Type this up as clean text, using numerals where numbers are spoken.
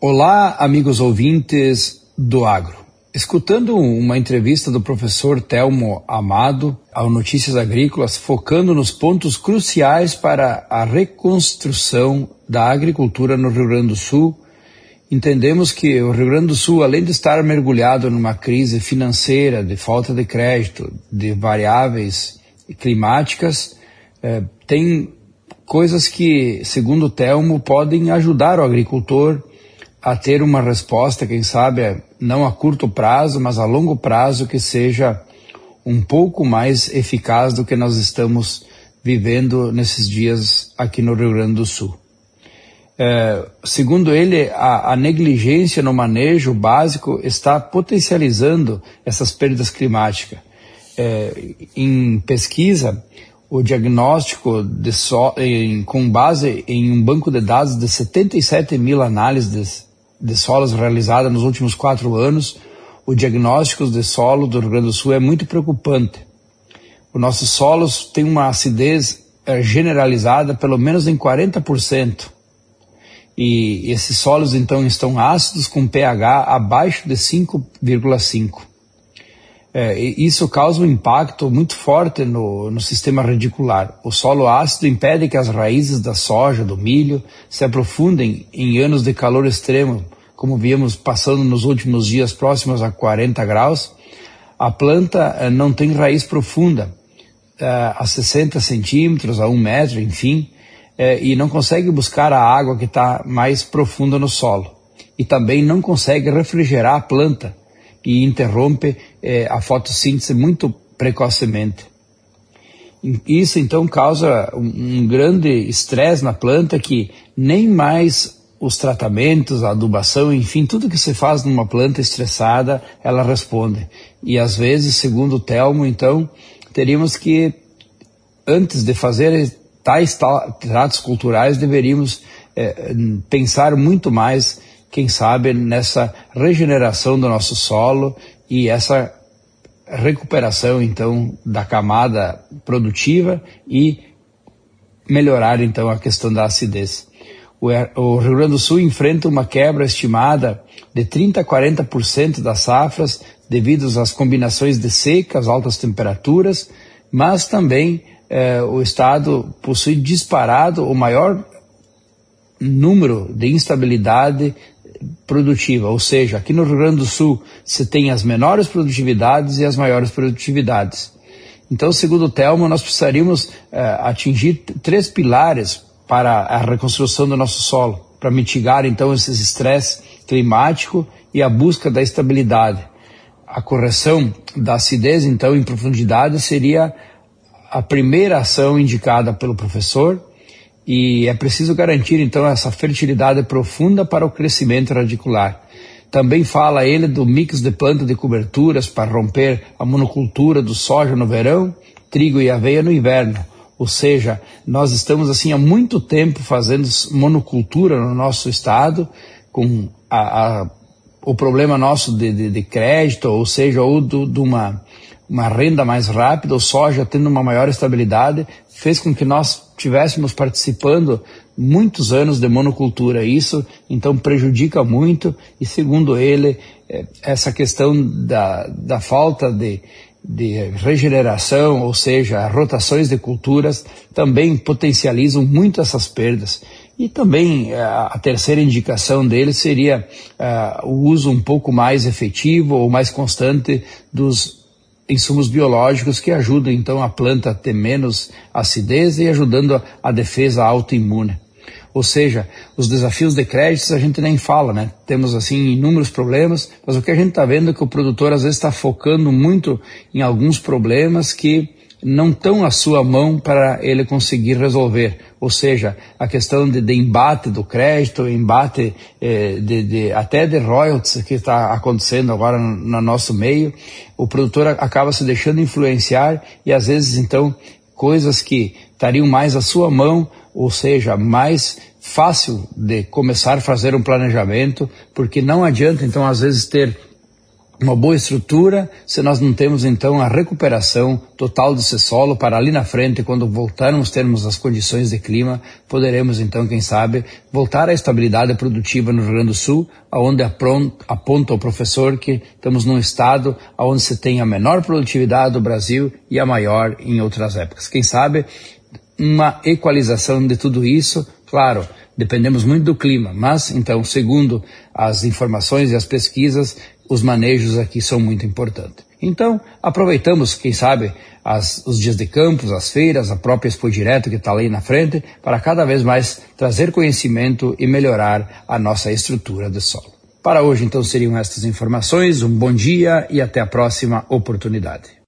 Olá, amigos ouvintes do Agro. Escutando uma entrevista do professor Telmo Amado ao Notícias Agrícolas, focando nos pontos cruciais para a reconstrução da agricultura no Rio Grande do Sul, entendemos que o Rio Grande do Sul, além de estar mergulhado numa crise financeira, de falta de crédito, de variáveis climáticas, tem coisas que, segundo o Telmo, podem ajudar o agricultor a ter uma resposta, quem sabe, não a curto prazo, mas a longo prazo, que seja um pouco mais eficaz do que nós estamos vivendo nesses dias aqui no Rio Grande do Sul. Segundo ele, a negligência no manejo básico está potencializando essas perdas climáticas. Em pesquisa, o diagnóstico com base em um banco de dados de 77 mil análises de solos realizada nos últimos 4 anos, o diagnóstico de solo do Rio Grande do Sul é muito preocupante. Os nossos solos têm uma acidez generalizada pelo menos em 40%. E esses solos então estão ácidos com pH abaixo de 5,5. Isso causa um impacto muito forte no sistema radicular. O solo ácido impede que as raízes da soja, do milho, se aprofundem em anos de calor extremo, como víamos passando nos últimos dias próximos a 40 graus. A planta não tem raiz profunda, a 60 centímetros, a 1 metro, enfim, e não consegue buscar a água que está mais profunda no solo. E também não consegue refrigerar a planta, e interrompe a fotossíntese muito precocemente. Isso então causa um grande estresse na planta, que nem mais os tratamentos, a adubação, enfim, tudo que se faz numa planta estressada, ela responde. E às vezes, segundo o Telmo, então, teríamos que, antes de fazer tais tratos culturais, deveríamos pensar muito mais, quem sabe, nessa regeneração do nosso solo e essa recuperação, então, da camada produtiva e melhorar, então, a questão da acidez. O Rio Grande do Sul enfrenta uma quebra estimada de 30% a 40% das safras devido às combinações de secas, altas temperaturas, mas também o estado possui disparado o maior número de instabilidade produtiva, ou seja, aqui no Rio Grande do Sul se tem as menores produtividades e as maiores produtividades. Então, segundo o Telmo, nós precisaríamos atingir 3 pilares para a reconstrução do nosso solo, para mitigar então esses estresse climático e a busca da estabilidade. A correção da acidez, então, em profundidade seria a primeira ação indicada pelo professor. E é preciso garantir, então, essa fertilidade profunda para o crescimento radicular. Também fala ele do mix de planta de coberturas para romper a monocultura do soja no verão, trigo e aveia no inverno. Ou seja, nós estamos assim há muito tempo fazendo monocultura no nosso estado, com o problema nosso de crédito, ou seja, ou de uma renda mais rápida, o soja tendo uma maior estabilidade, fez com que nós estivéssemos participando muitos anos de monocultura. Isso, então, prejudica muito e, segundo ele, essa questão da falta de regeneração, ou seja, rotações de culturas, também potencializam muito essas perdas. E também a terceira indicação dele seria o uso um pouco mais efetivo ou mais constante dos insumos biológicos, que ajudam então a planta a ter menos acidez e ajudando a defesa autoimune. Ou seja, os desafios de créditos a gente nem fala, né? Temos assim inúmeros problemas, mas o que a gente está vendo é que o produtor às vezes está focando muito em alguns problemas que não estão à sua mão para ele conseguir resolver. Ou seja, a questão de embate do crédito, embate até de royalties que está acontecendo agora no nosso meio. O produtor acaba se deixando influenciar e às vezes então coisas que estariam mais à sua mão, ou seja, mais fácil de começar a fazer um planejamento, porque não adianta então às vezes ter uma boa estrutura, se nós não temos então a recuperação total desse solo para ali na frente, quando voltarmos termos as condições de clima, poderemos então, quem sabe, voltar à estabilidade produtiva no Rio Grande do Sul, onde aponta o professor que estamos num estado onde se tem a menor produtividade do Brasil e a maior em outras épocas. Quem sabe uma equalização de tudo isso, claro, dependemos muito do clima, mas então, segundo as informações e as pesquisas, os manejos aqui são muito importantes. Então, aproveitamos, quem sabe, os dias de campos, as feiras, a própria Expo Direto que está ali na frente, para cada vez mais trazer conhecimento e melhorar a nossa estrutura de solo. Para hoje, então, seriam estas informações. Um bom dia e até a próxima oportunidade.